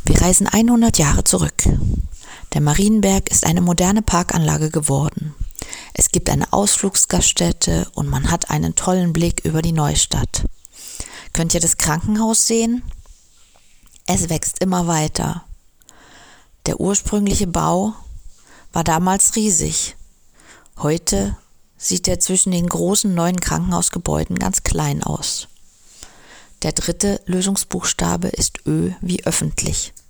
Wir reisen 100 Jahre zurück. Der Marienberg ist eine moderne Parkanlage geworden. Es gibt eine Ausflugsgaststätte und man hat einen tollen Blick über die Neustadt. Könnt ihr das Krankenhaus sehen? Es wächst immer weiter. Der ursprüngliche Bau war damals riesig. Heute sieht er zwischen den großen neuen Krankenhausgebäuden ganz klein aus. Der dritte Lösungsbuchstabe ist Ö wie öffentlich.